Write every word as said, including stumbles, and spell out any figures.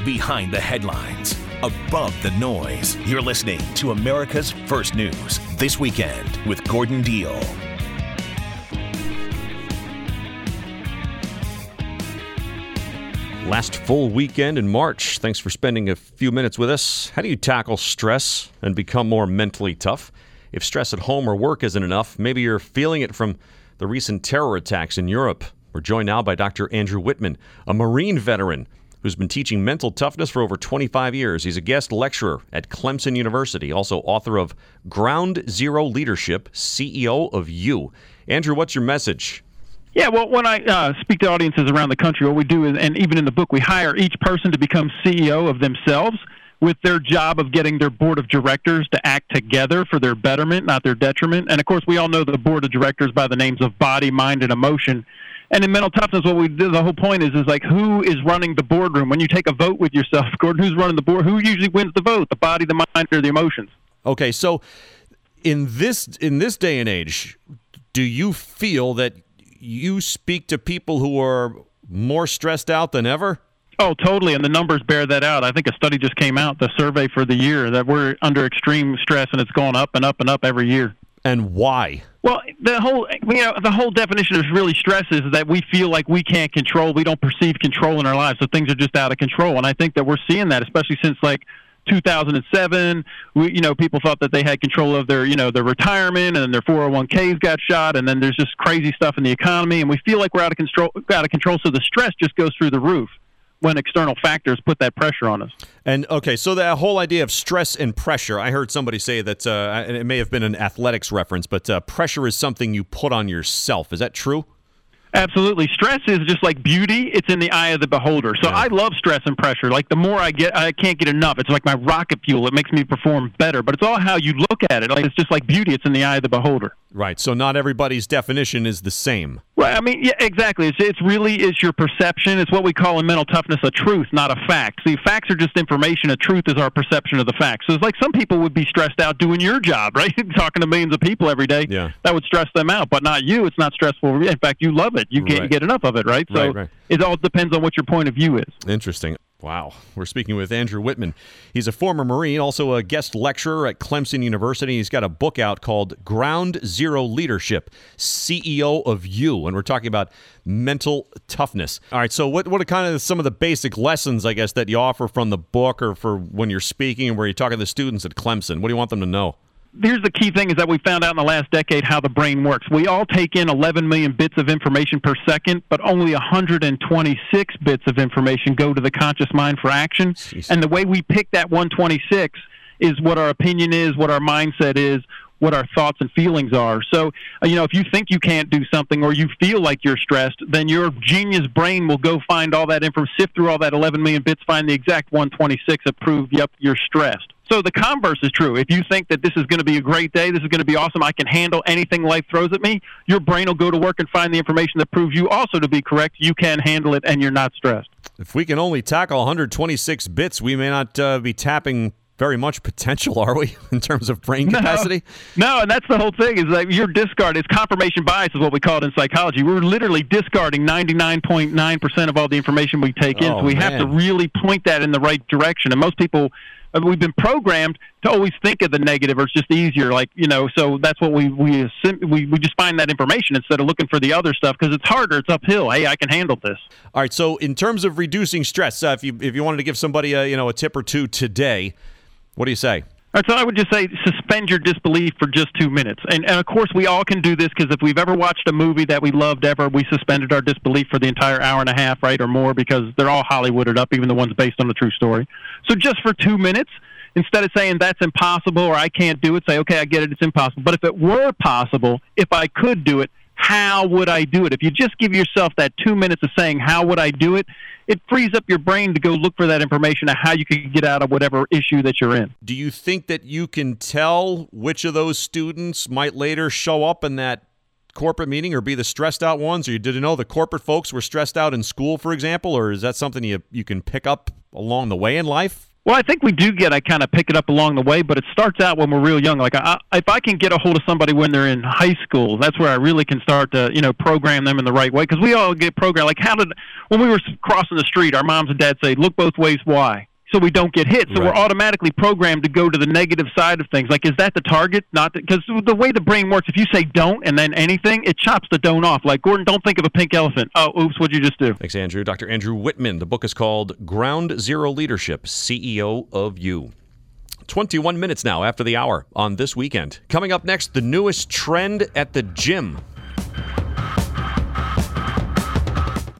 Behind the headlines, above the noise. You're listening to America's First News This Weekend with Gordon Deal. Last full weekend in March. Thanks for spending a few minutes with us. How do you tackle stress and become more mentally tough? If stress at home or work isn't enough, maybe you're feeling it from the recent terror attacks in Europe. We're joined now by Doctor Andrew Whitman, a Marine veteran who's been teaching mental toughness for over twenty-five years. He's a guest lecturer at Clemson University, also author of Ground Zero Leadership, C E O of You. Andrew, what's your message? Yeah, well, when I uh, speak to audiences around the country, what we do is, and even in the book, we hire each person to become C E O of themselves with their job of getting their board of directors to act together for their betterment, not their detriment. And, of course, we all know the board of directors by the names of body, mind, and emotion. And in mental toughness, what we do, the whole point is, is like, who is running the boardroom? When you take a vote with yourself, Gordon, who's running the board? Who usually wins the vote, the body, the mind, or the emotions? Okay, so in this in this day and age, do you feel that you speak to people who are more stressed out than ever? Oh, totally, and the numbers bear that out. I think a study just came out, the survey for the year, that we're under extreme stress, and it's going up and up and up every year. And why? Well, the whole you know the whole definition of really stress is that we feel like we can't control, we don't perceive control in our lives, so things are just out of control. And I think that we're seeing that, especially since like two thousand seven. We, you know, people thought that they had control of their, you know, their retirement, and then their four oh one k's got shot, and then there's just crazy stuff in the economy, and we feel like we're out of control. Out of control, so the stress just goes through the roof when external factors put that pressure on us. And, okay, so that whole idea of stress and pressure, I heard somebody say that, uh, and it may have been an athletics reference, but uh, pressure is something you put on yourself. Is that true? Absolutely. Stress is just like beauty. It's in the eye of the beholder. So yeah. I love stress and pressure. Like the more I get, I can't get enough. It's like my rocket fuel. It makes me perform better. But it's all how you look at it. Like it's just like beauty. It's in the eye of the beholder. Right. So not everybody's definition is the same. Well, I mean, yeah, exactly. It's it's really is your perception. It's what we call in mental toughness a truth, not a fact. See, facts are just information. A truth is our perception of the facts. So it's like some people would be stressed out doing your job, right? Talking to millions of people every day. Yeah. That would stress them out, but not you. It's not stressful. In fact, you love it. You can't right. get enough of it, right? So right, right. It all depends on what your point of view is. Interesting. Wow. We're speaking with Andrew Whitman. He's a former Marine, also a guest lecturer at Clemson University. He's got a book out called Ground Zero Leadership, C E O of You, and we're talking about mental toughness. All right, so what, what are kind of some of the basic lessons, I guess, that you offer from the book or for when you're speaking and where you're talking to students at Clemson? What do you want them to know? Here's the key thing is that we found out in the last decade how the brain works. We all take in eleven million bits of information per second, but only one hundred twenty-six bits of information go to the conscious mind for action. Jeez. And the way we pick that one hundred twenty-six is what our opinion is, what our mindset is, what our thoughts and feelings are. So, you know, if you think you can't do something or you feel like you're stressed, then your genius brain will go find all that information, sift through all that eleven million bits, find the exact one hundred twenty-six that prove, yep, you're stressed. So the converse is true. If you think that this is going to be a great day, this is going to be awesome, I can handle anything life throws at me, your brain will go to work and find the information that proves you also to be correct. You can handle it and you're not stressed. If we can only tackle one hundred twenty-six bits, we may not uh, be tapping very much potential, are we, in terms of brain capacity? No, no, and that's the whole thing, is that you're discarding. It's confirmation bias is what we call it in psychology. We're literally discarding ninety-nine point nine percent of all the information we take in, oh, so we man. have to really point that in the right direction. And most people, we've been programmed to always think of the negative, or it's just easier, like, you know, so that's what we we assume, we, we just find that information instead of looking for the other stuff, because it's harder, it's uphill. Hey, I can handle this. All right, so in terms of reducing stress, uh, if you if you wanted to give somebody a, you know, a tip or two today, what do you say? All right, so I would just say suspend your disbelief for just two minutes. And, and of course, we all can do this, because if we've ever watched a movie that we loved ever, we suspended our disbelief for the entire hour and a half, right, or more, because they're all Hollywooded up, even the ones based on a true story. So just for two minutes, instead of saying that's impossible or I can't do it, say, okay, I get it, it's impossible. But if it were possible, if I could do it, how would I do it? If you just give yourself that two minutes of saying, how would I do it, it frees up your brain to go look for that information of how you can get out of whatever issue that you're in. Do you think that you can tell which of those students might later show up in that corporate meeting or be the stressed out ones? Or did you know the corporate folks were stressed out in school, for example? Or is that something you you can pick up along the way in life? Well, I think we do get, I kind of pick it up along the way, but it starts out when we're real young. Like, I, if I can get a hold of somebody when they're in high school, that's where I really can start to, you know, program them in the right way. Because we all get programmed. Like, how did, when we were crossing the street, our moms and dads say, look both ways, why? So we don't get hit. So right. We're automatically programmed to go to the negative side of things. Like, is that the target? Not because the way the brain works, if you say don't and then anything, it chops the don't off. Like, Gordon, don't think of a pink elephant. Oh, oops, what'd you just do? Thanks, Andrew. Doctor Andrew Whitman. The book is called Ground Zero Leadership, C E O of You. twenty-one minutes now after the hour on This Weekend. Coming up next, the newest trend at the gym.